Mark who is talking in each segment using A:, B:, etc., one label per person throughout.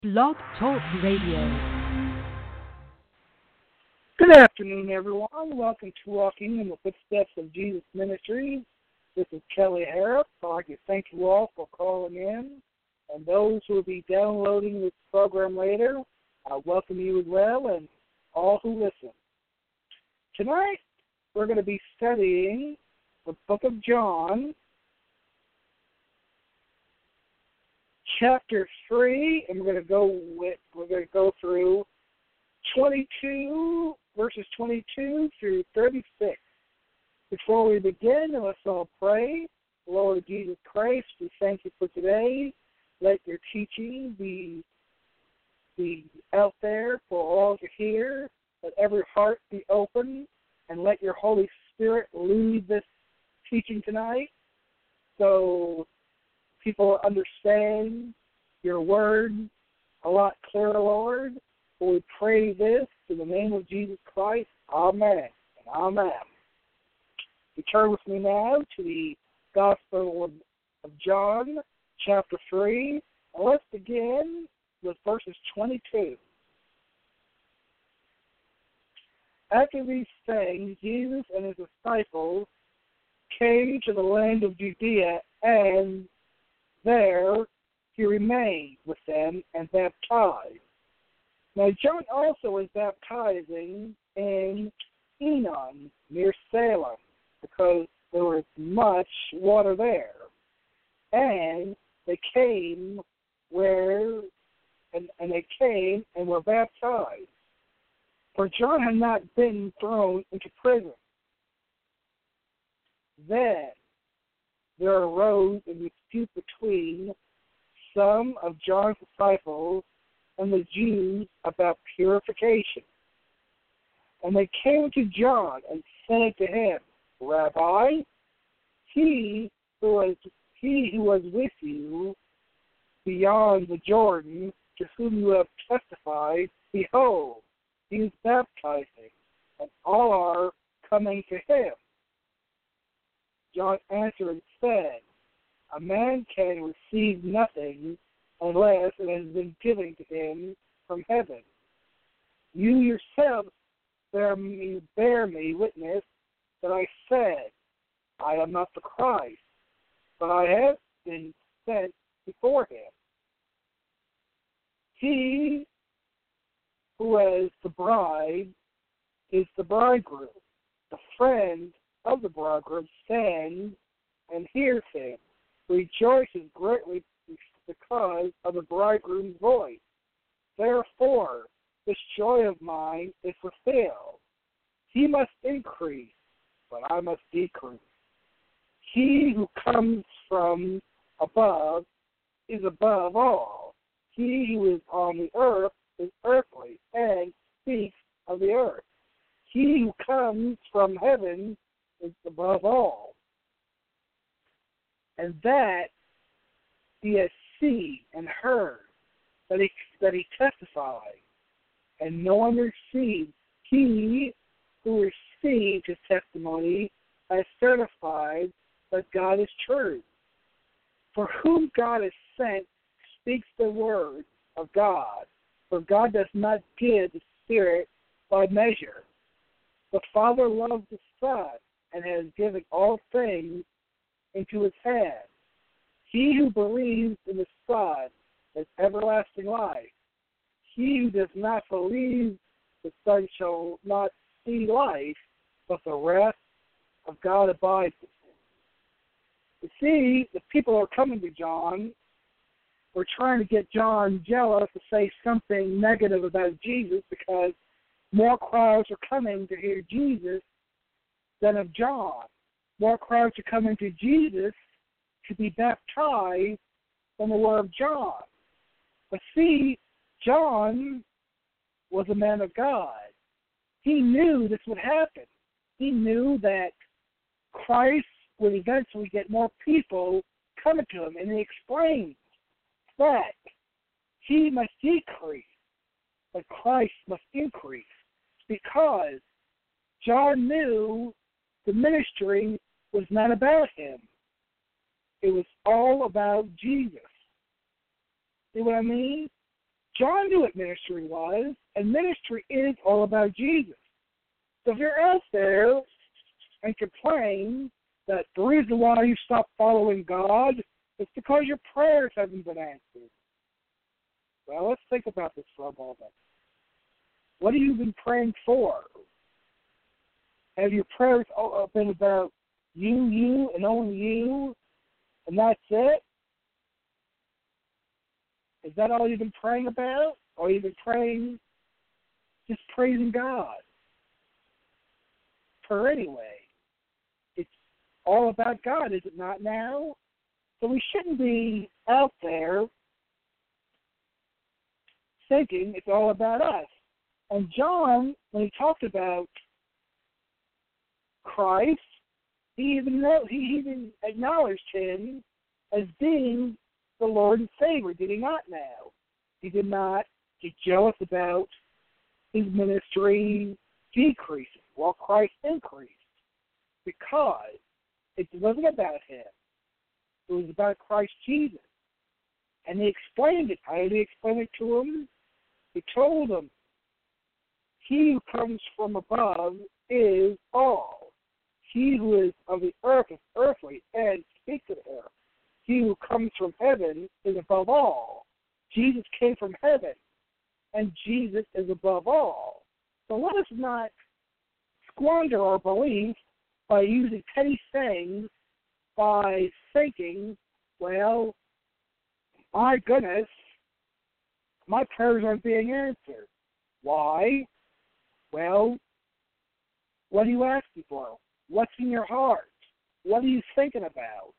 A: Blog Talk Radio.
B: Good afternoon, everyone. Welcome to Walking in the Footsteps of Jesus Ministries. This is Kelly Harris. I'd like to thank you all for calling in. And those who will be downloading this program later, I welcome you as well and all who listen. Tonight, we're going to be studying the book of John, chapter 3, and we're going to go through 22 verses 22 through 36. Before we begin, let's all pray. Lord Jesus Christ, we thank you for today. Let your teaching be out there for all to hear. Let every heart be open, and let your Holy Spirit lead this teaching tonight so people understand your word a lot clearer, Lord. For we pray this in the name of Jesus Christ. Amen and amen. You turn with me now to the Gospel of John, chapter 3. And let's begin with verses 22. After these things, Jesus and his disciples came to the land of Judea, and there he remained with them and baptized. Now John also was baptizing in Enon near Salem, because there was much water there. And they came they came and were baptized. For John had not been thrown into prison. Then there arose a dispute between some of John's disciples and the Jews about purification. And they came to John and said to him, Rabbi, he who was with you beyond the Jordan, to whom you have testified, behold, he is baptizing, and all are coming to him. John answered and said, a man can receive nothing unless it has been given to him from heaven. You yourselves bear me witness that I said, I am not the Christ, but I have been sent before him. He who has the bride is the bridegroom. The friend of the bridegroom stands and hears him, rejoices greatly because of the bridegroom's voice. Therefore, this joy of mine is fulfilled. He must increase, but I must decrease. He who comes from above is above all. He who is on the earth is earthly and speaks of the earth. He who comes from heaven is above all. And that he has seen and heard, that he testifies, and no one receives. He who received his testimony has certified that God is true. For whom God has sent speaks the word of God, for God does not give the Spirit by measure. The Father loves the Son and has given all things into his hand. He who believes in the Son has everlasting life. He who does not believe the Son shall not see life, but the wrath of God abides with him. You see, the people are coming to John. We're trying to get John jealous to say something negative about Jesus, because more crowds are coming to hear Jesus than of John. More crowds are coming to Jesus to be baptized than the word of John. But see, John was a man of God. He knew this would happen. He knew that Christ would eventually get more people coming to him, and he explained that he must decrease, but Christ must increase, because John knew the ministry was not about him. It was all about Jesus. See what I mean? John knew what ministry was, and ministry is all about Jesus. So if you're out there and complain that the reason why you stopped following God is because your prayers haven't been answered. Well, let's think about this for a moment. What have you been praying for? Have your prayers been about you, and only you, and that's it? Is that all you've been praying about? Or you've been praying, just praising God? For anyway, it's all about God, is it not now? So we shouldn't be out there thinking it's all about us. And John, when he talked about Christ, he even acknowledged him as being the Lord and Savior, did he not now? He did not get jealous about his ministry decreasing while Christ increased, because it wasn't about him. It was about Christ Jesus. And he explained it. How did he explain it to him? He told him, he who comes from above is all. He who is of the earth is earthly and speaks of the earth. He who comes from heaven is above all. Jesus came from heaven, and Jesus is above all. So let us not squander our belief by using petty things, by thinking, well, my goodness, my prayers aren't being answered. Why? Well, what are you asking for? What's in your heart? What are you thinking about?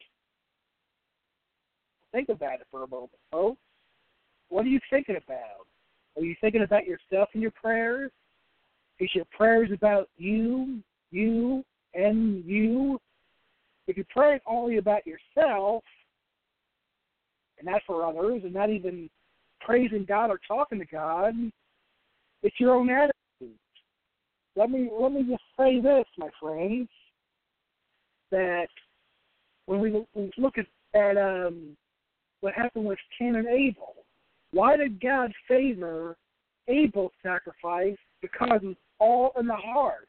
B: Think about it for a moment, folks. What are you thinking about? Are you thinking about yourself in your prayers? Is your prayers about you, and you? If you're praying only about yourself, and not for others, and not even praising God or talking to God, it's your own attitude. Let me just say this, my friends, that when we look at what happened with Cain and Abel, why did God favor Abel's sacrifice? Because it was all in the heart.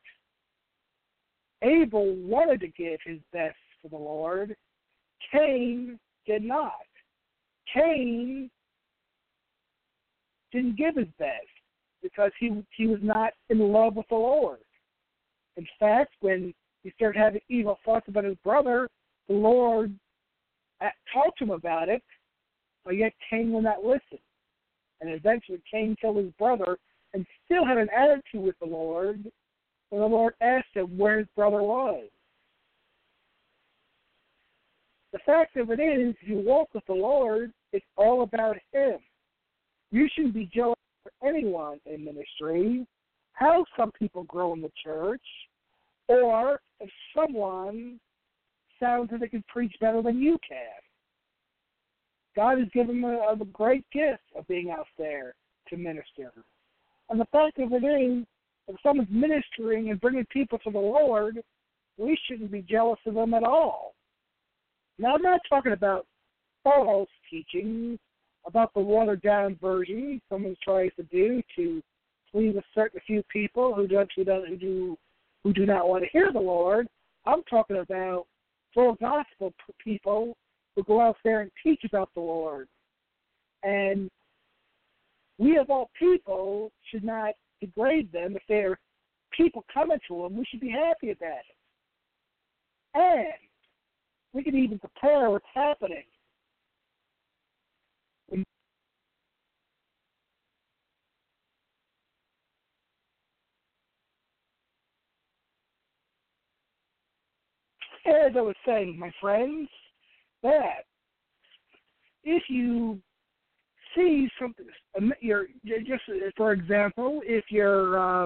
B: Abel wanted to give his best to the Lord. Cain did not. Cain didn't give his best because he was not in love with the Lord. In fact, when he started having evil thoughts about his brother, the Lord talked to him about it, but yet Cain would not listen. And eventually Cain killed his brother and still had an attitude with the Lord when the Lord asked him where his brother was. The fact of it is, if you walk with the Lord, it's all about him. You shouldn't be jealous for anyone in ministry, how some people grow in the church, or if someone sounds that they can preach better than you can. God has given them a great gift of being out there to minister. And the fact of it is, if someone's ministering and bringing people to the Lord, we shouldn't be jealous of them at all. Now, I'm not talking about false teaching, about the watered-down version someone tries to do to please a certain few people who do not want to hear the Lord. I'm talking about full gospel people who go out there and teach about the Lord. And we of all people should not degrade them. If they're people coming to them, we should be happy about it. And we can even compare what's happening. As I was saying, my friends, that if you see something, just for example, if you're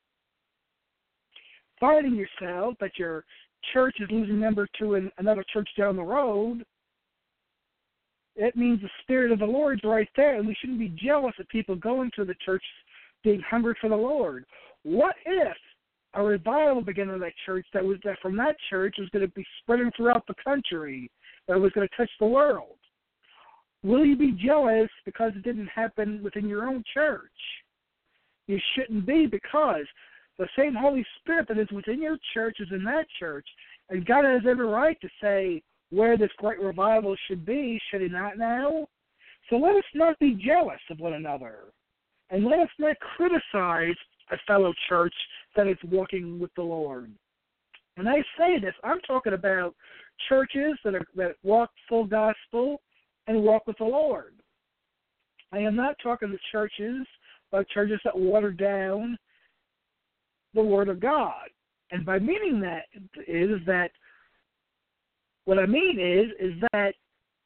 B: finding yourself that your church is losing members to another church down the road, it means the Spirit of the Lord's right there, and we shouldn't be jealous of people going to the church being hungry for the Lord. What if a revival began in that church that from that church was going to be spreading throughout the country, that was going to touch the world? Will you be jealous because it didn't happen within your own church? You shouldn't be, because the same Holy Spirit that is within your church is in that church, and God has every right to say where this great revival should be, should he not now? So let us not be jealous of one another, and let us not criticize a fellow church that is walking with the Lord. When I say this, I'm talking about churches that walk full gospel and walk with the Lord. I am not talking to churches that water down the Word of God. And by meaning that is that, what I mean is that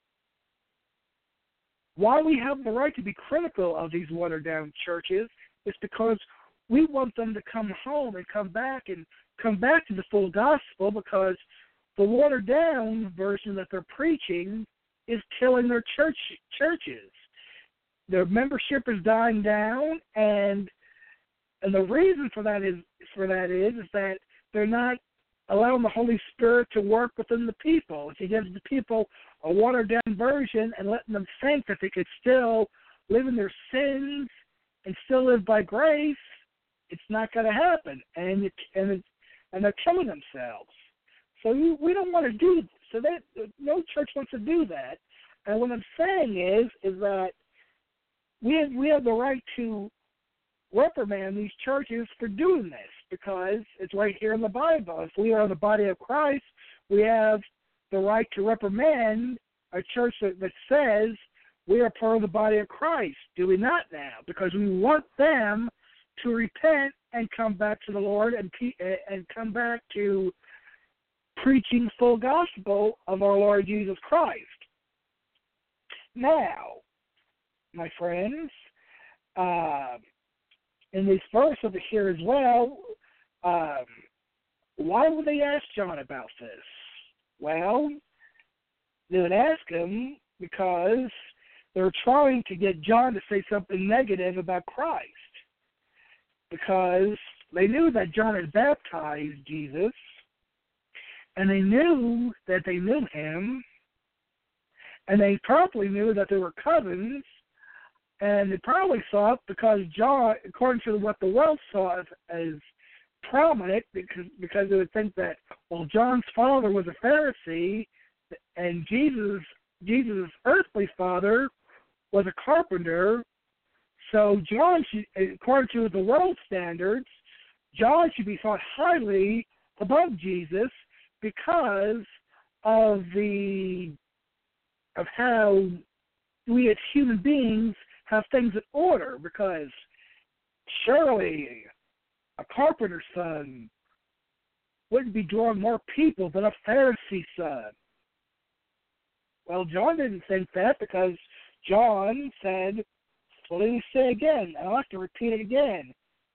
B: why we have the right to be critical of these watered down churches is because we want them to come home and come back to the full gospel, because the watered down version that they're preaching is killing their churches. Their membership is dying down, and the reason for that is that they're not allowing the Holy Spirit to work within the people. If you give the people a watered-down version and letting them think that they could still live in their sins and still live by grace, it's not going to happen, and they're killing themselves. So we don't want to do so. That no church wants to do that. And what I'm saying is that we have the right to reprimand these churches for doing this, because it's right here in the Bible. If we are the body of Christ, we have the right to reprimand a church that says we are part of the body of Christ. Do we not now? Because we want them to repent and come back to the Lord and come back to preaching full gospel of our Lord Jesus Christ. Now, my friends, in this verse over here as well, why would they ask John about this? Well, they would ask him because they're trying to get John to say something negative about Christ, because they knew that John had baptized Jesus, and they knew that they knew him, and they probably knew that they were cousins, and they probably thought, because John, according to what the world saw as prominent, because they would think that, well, John's father was a Pharisee, and Jesus' earthly father was a carpenter, so John should, according to the world standards, John should be thought highly above Jesus because of how we as human beings have things in order, because surely a carpenter's son wouldn't be drawing more people than a Pharisee son. Well, John didn't think that, because John said, well, let me say again, and I'll have to repeat it again,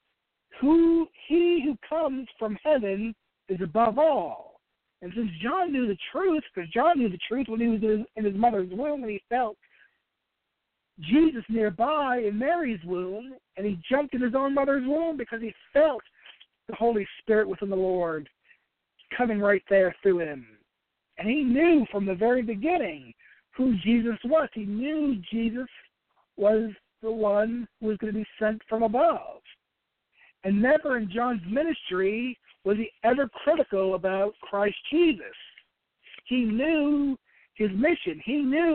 B: he who comes from heaven is above all. And since John knew the truth, because John knew the truth when he was in his mother's womb, and he felt Jesus nearby in Mary's womb, and he jumped in his own mother's womb because he felt the Holy Spirit within the Lord coming right there through him. And he knew from the very beginning who Jesus was. He knew Jesus was the one who was going to be sent from above. And never in John's ministry was he ever critical about Christ Jesus. He knew his mission.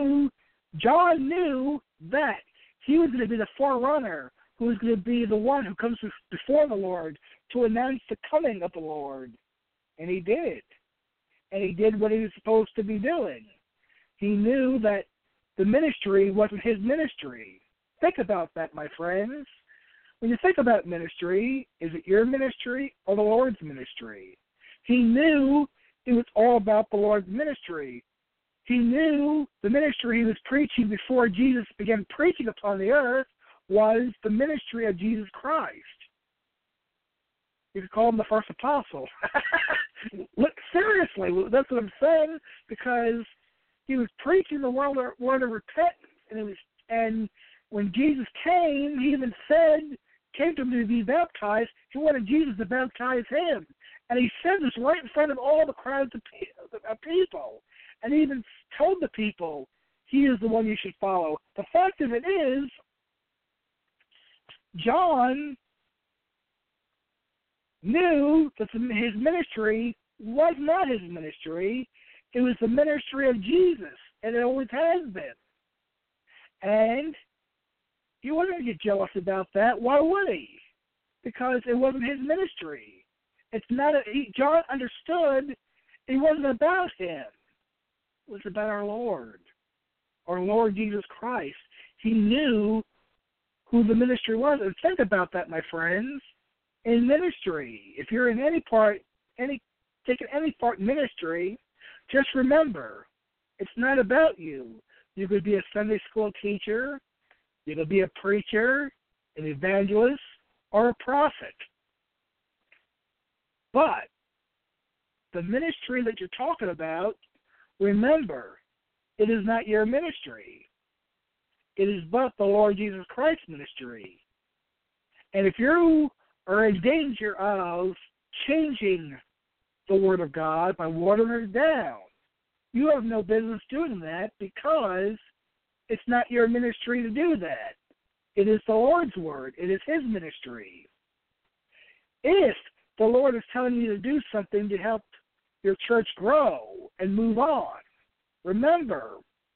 B: John knew that he was going to be the forerunner, who was going to be the one who comes before the Lord to announce the coming of the Lord. And he did. And he did what he was supposed to be doing. He knew that the ministry wasn't his ministry. Think about that, my friends. When you think about ministry, is it your ministry or the Lord's ministry? He knew it was all about the Lord's ministry. He knew the ministry he was preaching before Jesus began preaching upon the earth was the ministry of Jesus Christ. You could call him the first apostle. Look, seriously, that's what I'm saying, because he was preaching the word of repentance, and when Jesus came, he even came to him to be baptized. He wanted Jesus to baptize him, and he said this right in front of all the crowds of people, and he even told the people, he is the one you should follow. The fact of it is, John knew that his ministry was not his ministry. It was the ministry of Jesus, and it always has been. And he wouldn't get jealous about that. Why would he? Because it wasn't his ministry. It's not. John understood it wasn't about him. It was about our Lord Jesus Christ. He knew who the ministry was. And think about that, my friends. In ministry, if you're in taking any part in ministry, just remember, it's not about you. You could be a Sunday school teacher, you could be a preacher, an evangelist, or a prophet. But the ministry that you're talking about, remember, it is not your ministry. It is but the Lord Jesus Christ's ministry. And if you are in danger of changing the Word of God by watering it down, you have no business doing that, because it's not your ministry to do that. It is the Lord's Word. It is His ministry. If the Lord is telling you to do something to help your church grow and move on, remember,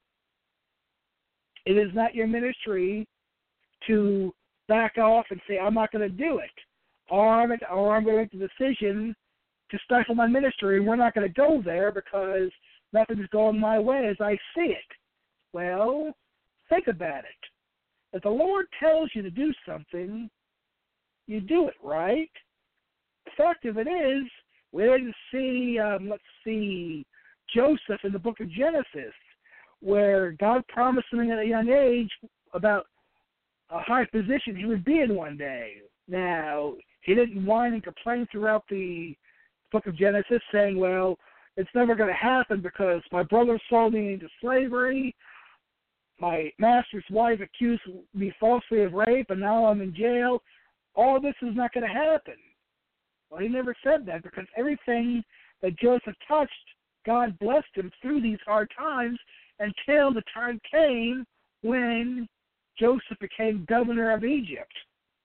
B: it is not your ministry to back off and say, I'm not going to do it, or I'm going to make the decision to stifle my ministry, and we're not going to go there because nothing's going my way as I see it. Well, think about it. If the Lord tells you to do something, you do it, right? The fact of it is, we didn't see, Joseph in the book of Genesis, where God promised him at a young age about a high position he would be in one day. Now, he didn't whine and complain throughout the book of Genesis, saying, well, it's never going to happen because my brother sold me into slavery, my master's wife accused me falsely of rape, and now I'm in jail. All this is not going to happen. Well, he never said that, because everything that Joseph touched, God blessed him through these hard times until the time came when Joseph became governor of Egypt.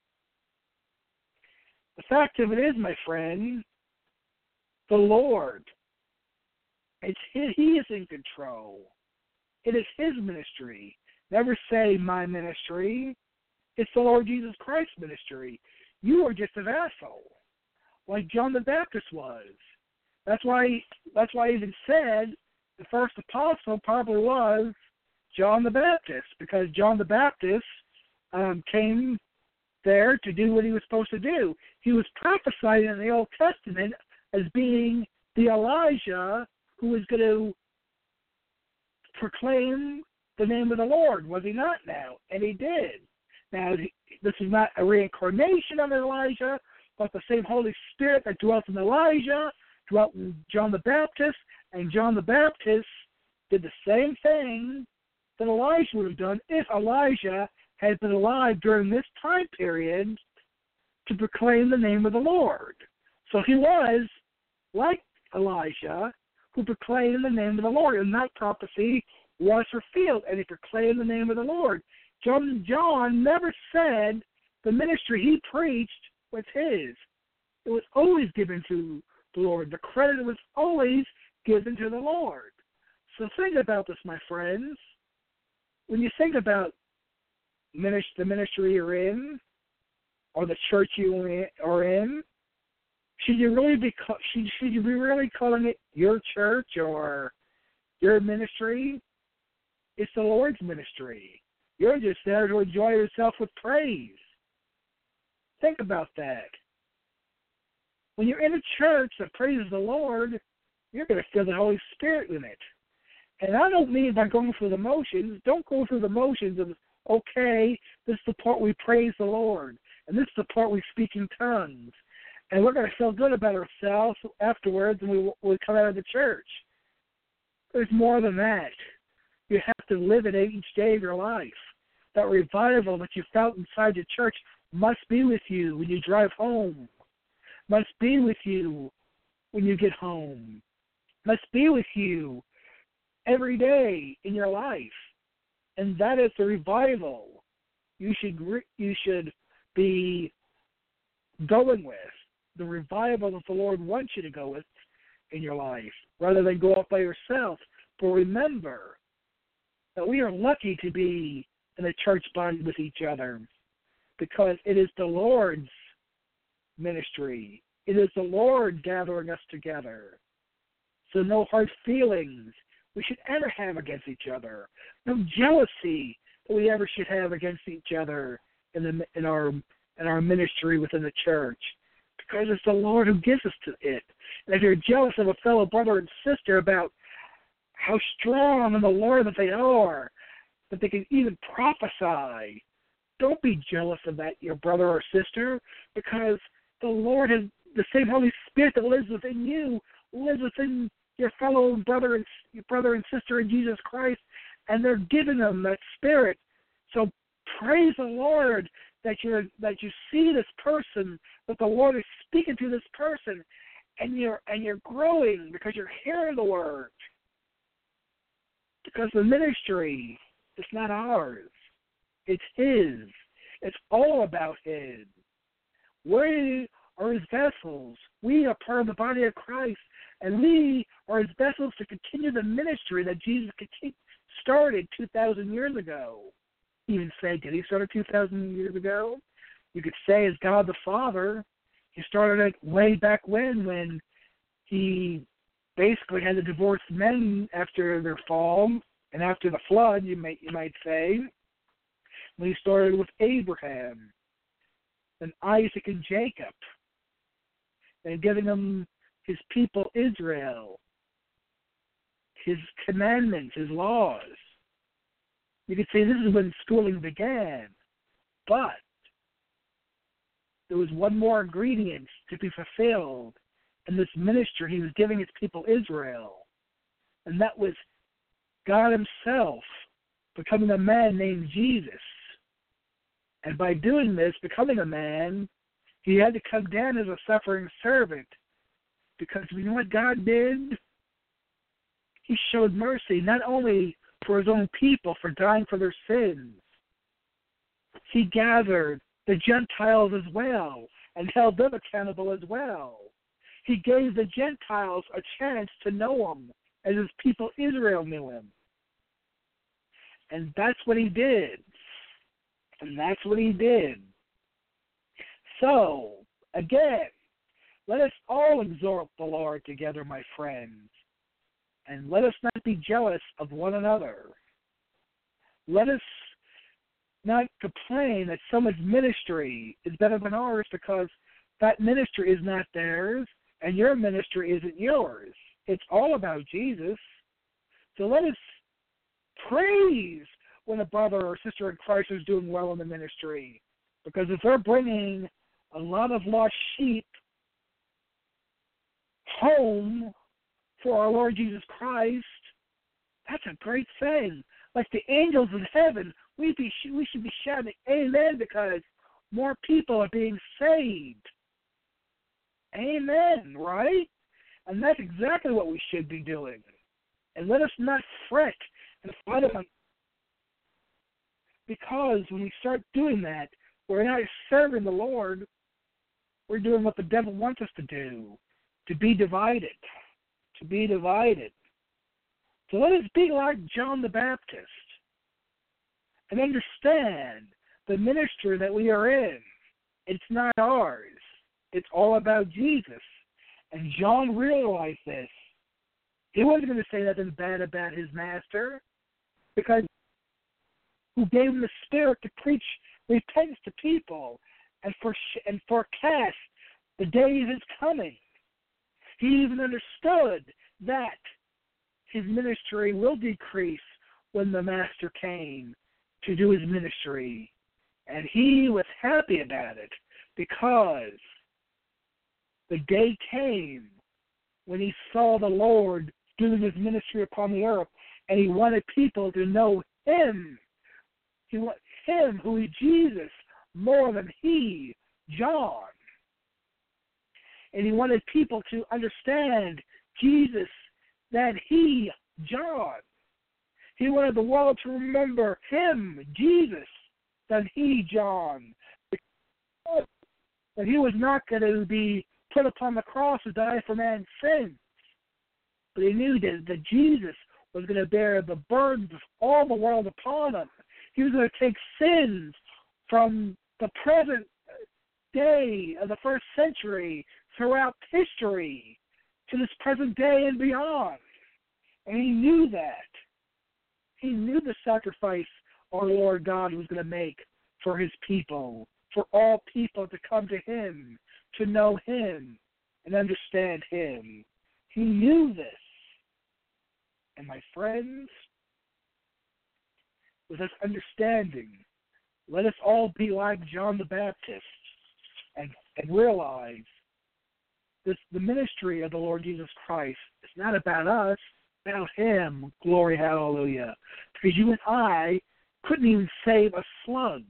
B: The fact of it is, my friend, the Lord, He is in control. It is His ministry. Never say my ministry. It's the Lord Jesus Christ's ministry. You are just a vessel, like John the Baptist was. That's why he even said the first apostle probably was John the Baptist, because John the Baptist came there to do what he was supposed to do. He was prophesied in the Old Testament as being the Elijah who was going to proclaim the name of the Lord, was he not now? And he did. Now, this is not a reincarnation of Elijah, but the same Holy Spirit that dwelt in Elijah dwelt in John the Baptist, and John the Baptist did the same thing that Elijah would have done if Elijah had been alive during this time period to proclaim the name of the Lord. So he was like Elijah, who proclaimed the name of the Lord, and that prophecy was fulfilled, and he proclaimed the name of the Lord. John never said the ministry he preached was his. It was always given to the Lord. The credit was always given to the Lord. So think about this, my friends. When you think about the ministry you're in, or the church you are in, should you really be calling it your church or your ministry? It's the Lord's ministry. You're just there to enjoy yourself with praise. Think about that. When you're in a church that praises the Lord, you're going to feel the Holy Spirit in it. And I don't mean by going through the motions. Don't go through the motions of, okay, this is the part we praise the Lord, and this is the part we speak in tongues. And we're going to feel good about ourselves afterwards when we come out of the church. There's more than that. You have to live it each day of your life. That revival that you felt inside your church must be with you when you drive home. Must be with you when you get home. Must be with you every day in your life. And that is the revival you should be going with, the revival that the Lord wants you to go with in your life, rather than go off by yourself. But remember that we are lucky to be in a church bond with each other, because it is the Lord's ministry. It is the Lord gathering us together. So no hard feelings we should ever have against each other. No jealousy that we ever should have against each other in our ministry within the church, because it's the Lord who gives us to it. And if you're jealous of a fellow brother and sister about how strong in the Lord that they are, that they can even prophesy, don't be jealous of that, your brother or sister, because the Lord has the same Holy Spirit that lives within you, lives within your fellow brother and sister in Jesus Christ, and they're giving them that Spirit. So praise the Lord that you see this person, that the Lord is speaking to this person, and you're growing because you're hearing the word. Because the ministry is not ours. It's His. It's all about His. We are His vessels. We are part of the body of Christ, and we are His vessels to continue the ministry that Jesus started 2,000 years ago. Even say, did He start it 2,000 years ago? You could say, as God the Father, He started it way back when He basically had to divorce men after their fall and after the flood, you might say, when He started with Abraham and Isaac and Jacob, and giving them His people Israel, His commandments, His laws. You could say this is when schooling began, but there was one more ingredient to be fulfilled in this ministry He was giving His people Israel, and that was God Himself becoming a man named Jesus. And by doing this, becoming a man, He had to come down as a suffering servant, because you know what God did? He showed mercy not only for His own people, for dying for their sins. He gathered the Gentiles as well and held them accountable as well. He gave the Gentiles a chance to know Him as His people Israel knew Him. And that's what He did. And that's what He did. So, again, let us all exhort the Lord together, my friends. And let us not be jealous of one another. Let us not complain that someone's ministry is better than ours, because that ministry is not theirs and your ministry isn't yours. It's all about Jesus. So let us praise when a brother or sister in Christ is doing well in the ministry, because if they're bringing a lot of lost sheep home for our Lord Jesus Christ, that's a great thing. Like the angels in heaven, we should be shouting amen, because more people are being saved. Amen, right? And that's exactly what we should be doing. And let us not fret and fight about, because when we start doing that, we're not serving the Lord. We're doing what the devil wants us to do, to be divided. To be divided. So let us be like John the Baptist and understand the ministry that we are in. It's not ours. It's all about Jesus. And John realized this. He wasn't going to say nothing bad about his master, because who gave him the Spirit to preach repentance to people and forecast the day of His coming. He even understood that his ministry will decrease when the Master came to do His ministry. And he was happy about it, because the day came when he saw the Lord doing His ministry upon the earth, and he wanted people to know Him. He wanted Him, who is Jesus, more than he, John. And he wanted people to understand Jesus than he, John. He wanted the world to remember him, Jesus, than he, John. That he was not going to be put upon the cross to die for man's sins. But he knew that Jesus was going to bear the burdens of all the world upon him. He was going to take sins from the present day of the first century throughout history to this present day and beyond. And he knew that. He knew the sacrifice our Lord God was going to make for his people, for all people to come to him, to know him, and understand him. He knew this. And my friends, with this understanding, let us all be like John the Baptist and realize the ministry of the Lord Jesus Christ is not about us, it's about him. Glory, hallelujah. Because you and I couldn't even save a slug.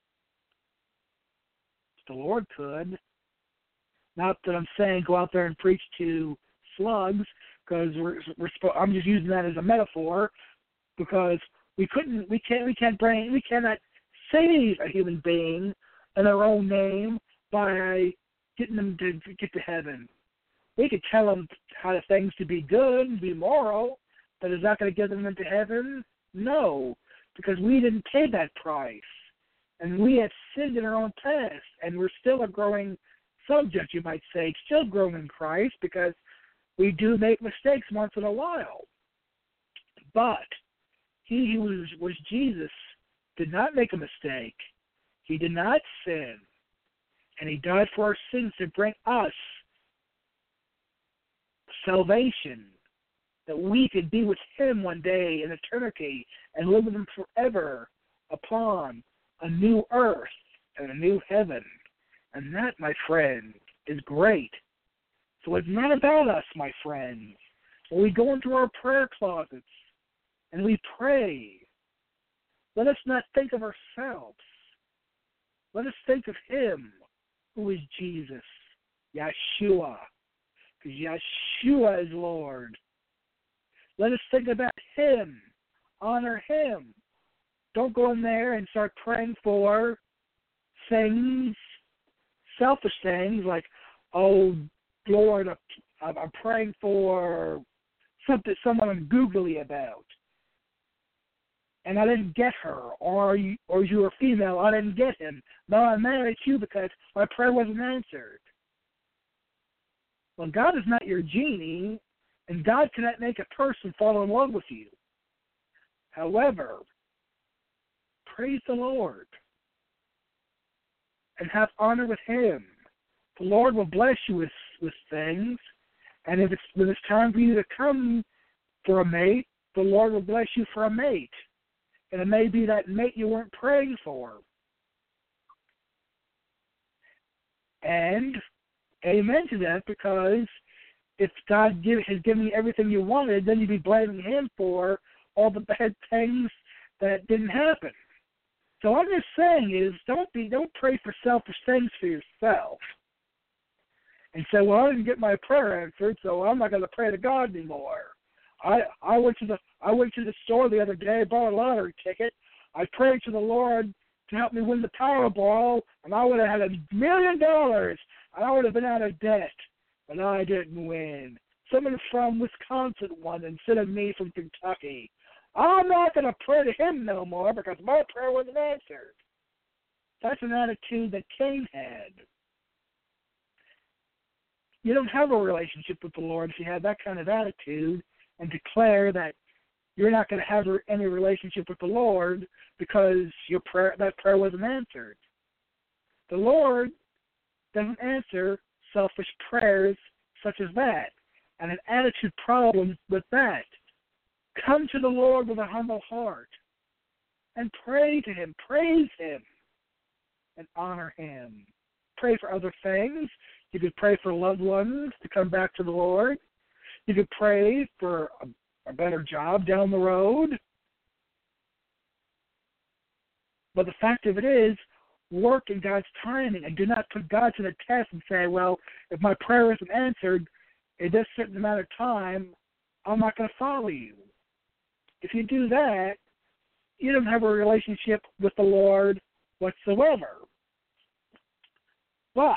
B: The Lord could. Not that I'm saying go out there and preach to slugs, because I'm just using that as a metaphor, because we cannot save a human being in their own name by getting them to get to heaven. We could tell them how the things to be good and be moral, but is that going to get them into heaven? No, because we didn't pay that price. And we have sinned in our own past, and we're still a growing subject, you might say, still growing in Christ, because we do make mistakes once in a while. But he who was Jesus did not make a mistake. He did not sin. And he died for our sins to bring us salvation, that we could be with him one day in eternity and live with him forever upon a new earth and a new heaven. And that, my friend, is great. So it's not about us, my friends. When we go into our prayer closets and we pray, let us not think of ourselves. Let us think of him who is Jesus, Yeshua, because Yeshua is Lord. Let us think about him, honor him. Don't go in there and start praying for things, selfish things like, oh, Lord, I'm praying for someone I'm googly about, and I didn't get her, or you're a female, I didn't get him. No, I'm mad at you because my prayer wasn't answered. Well, God is not your genie, and God cannot make a person fall in love with you. However, praise the Lord and have honor with him. The Lord will bless you with things, and when it's time for you to come for a mate, the Lord will bless you for a mate. And it may be that mate you weren't praying for. And amen to that, because if God has given you everything you wanted, then you'd be blaming him for all the bad things that didn't happen. So what I'm just saying is, don't pray for selfish things for yourself. And say, well, I didn't get my prayer answered, so I'm not going to pray to God anymore. I went to the store the other day, bought a lottery ticket. I prayed to the Lord to help me win the Powerball, and I would have had $1 million, and I would have been out of debt. But I didn't win. Someone from Wisconsin won instead of me from Kentucky. I'm not going to pray to him no more because my prayer wasn't answered. That's an attitude that Cain had. You don't have a relationship with the Lord if you have that kind of attitude and declare that you're not going to have any relationship with the Lord because that prayer wasn't answered. The Lord doesn't answer selfish prayers such as that, and an attitude problem with that. Come to the Lord with a humble heart and pray to him, praise him, and honor him. Pray for other things. You could pray for loved ones to come back to the Lord. You could pray for a better job down the road. But the fact of it is, work in God's timing and do not put God to the test and say, well, if my prayer isn't answered in this certain amount of time, I'm not going to follow you. If you do that, you don't have a relationship with the Lord whatsoever. But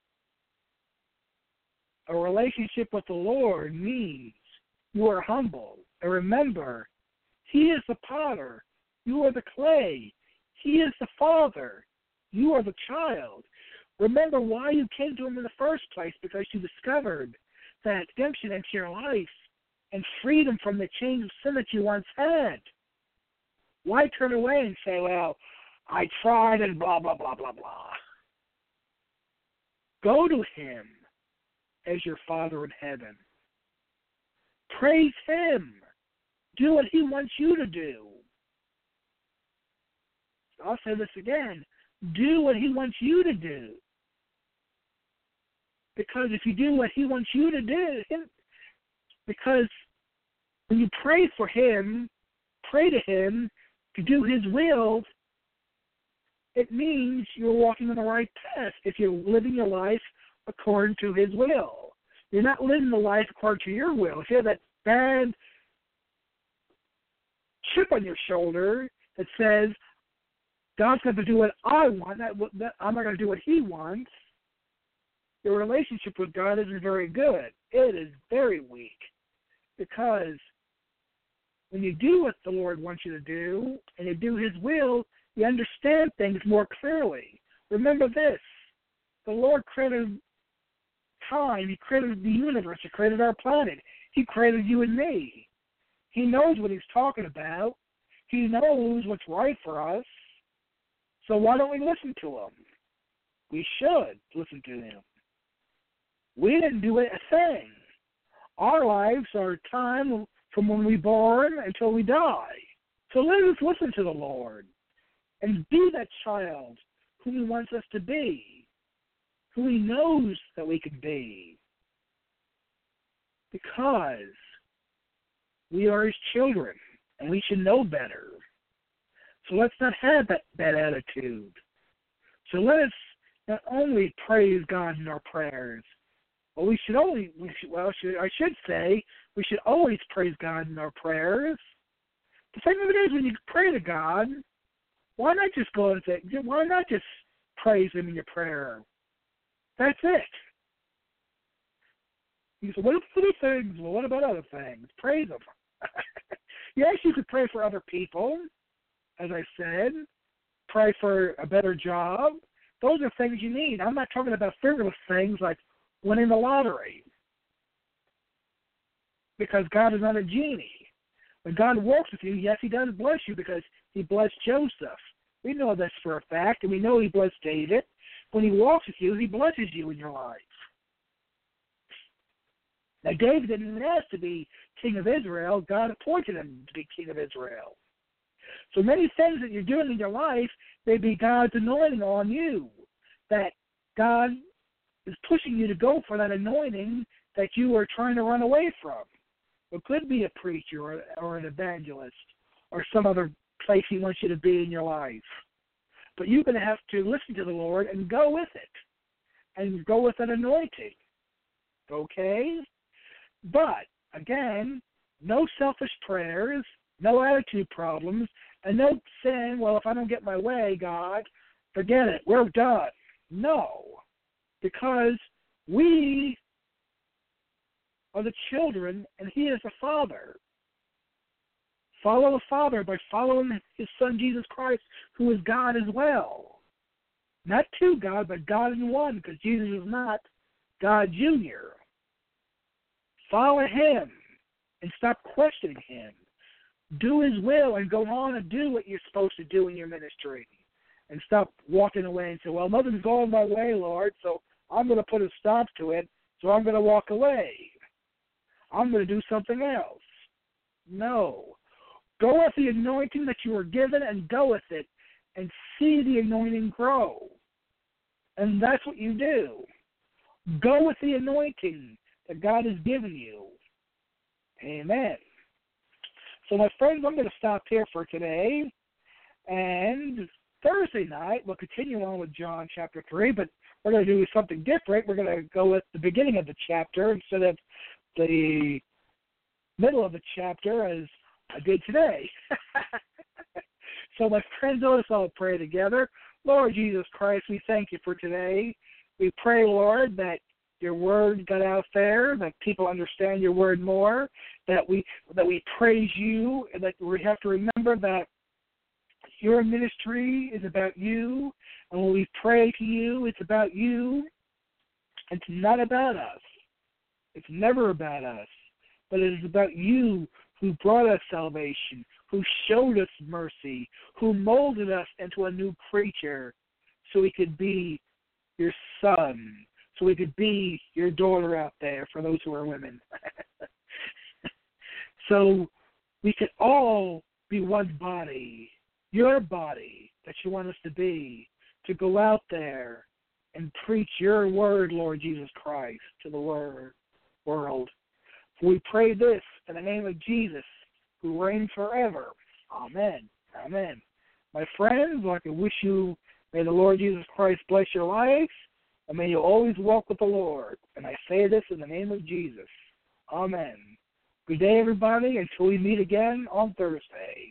B: a relationship with the Lord means you are humble. And remember, He is the potter. You are the clay. He is the Father. You are the child. Remember why you came to Him in the first place, because you discovered that redemption into your life and freedom from the chains of sin that you once had. Why turn away and say, well, I tried and blah, blah, blah, blah, blah. Go to Him as your Father in heaven. Praise Him. Do what He wants you to do. I'll say this again. Do what He wants you to do. Because if you do what He wants you to do, because when you pray for Him, pray to Him to do His will, it means you're walking on the right path if you're living your life according to His will. You're not living the life according to your will. If you have that bad chip on your shoulder that says, God's going to do what I want, I'm not going to do what He wants, your relationship with God isn't very good. It is very weak. Because when you do what the Lord wants you to do, and you do His will, you understand things more clearly. Remember this. The Lord created time. He created the universe. He created our planet. He created you and me. He knows what He's talking about. He knows what's right for us. So why don't we listen to Him? We should listen to Him. We didn't do a thing. Our lives are time from when we're born until we die. So let us listen to the Lord and be that child who He wants us to be, who He knows that we can be. Because we are His children, and we should know better. So let's not have that bad attitude. So let us not only praise God in our prayers, but we should always praise God in our prayers. The thing of it is, when you pray to God, why not just go and say, why not just praise Him in your prayer? That's it. You say, what about other things? Well, what about other things? Praise Him. Yes, you could pray for other people, as I said. Pray for a better job. Those are things you need. I'm not talking about frivolous things like winning the lottery. Because God is not a genie. When God works with you, yes, He does bless you because He blessed Joseph. We know this for a fact, and we know He blessed David. When He walks with you, He blesses you in your life. Now, David didn't even ask to be king of Israel. God appointed him to be king of Israel. So many things that you're doing in your life may be God's anointing on you, that God is pushing you to go for that anointing that you are trying to run away from. It could be a preacher or an evangelist or some other place He wants you to be in your life. But you're going to have to listen to the Lord and go with it and go with an anointing. Okay? But, again, no selfish prayers, no attitude problems, and no saying, well, if I don't get my way, God, forget it, we're done. No. Because we are the children, and He is the Father. Follow the Father by following His Son, Jesus Christ, who is God as well. Not two God, but God in one, because Jesus is not God Jr. Follow Him and stop questioning Him. Do His will and go on and do what you're supposed to do in your ministry. And stop walking away and say, well, nothing's going my way, Lord, so I'm going to put a stop to it, so I'm going to walk away. I'm going to do something else. No. Go with the anointing that you were given and go with it and see the anointing grow. And that's what you do. Go with the anointing that God has given you. Amen. So, my friends, I'm going to stop here for today. And Thursday night, we'll continue on with John chapter 3, but we're going to do something different. We're going to go with the beginning of the chapter instead of the middle of the chapter, as I did today. So my friends, let us all pray together. Lord Jesus Christ, we thank you for today. We pray, Lord, that your word got out there, that people understand your word more, that we praise you, and that we have to remember that your ministry is about you, and when we pray to you, it's about you. It's not about us. It's never about us, but it is about you who brought us salvation, who showed us mercy, who molded us into a new creature so we could be your son, so we could be your daughter out there for those who are women. So we could all be one body, your body that you want us to be, to go out there and preach your word, Lord Jesus Christ, to the world. We pray this in the name of Jesus, who reigns forever. Amen. Amen. My friends, I'd like to wish you, may the Lord Jesus Christ bless your life, and may you always walk with the Lord. And I say this in the name of Jesus. Amen. Good day, everybody, until we meet again on Thursday.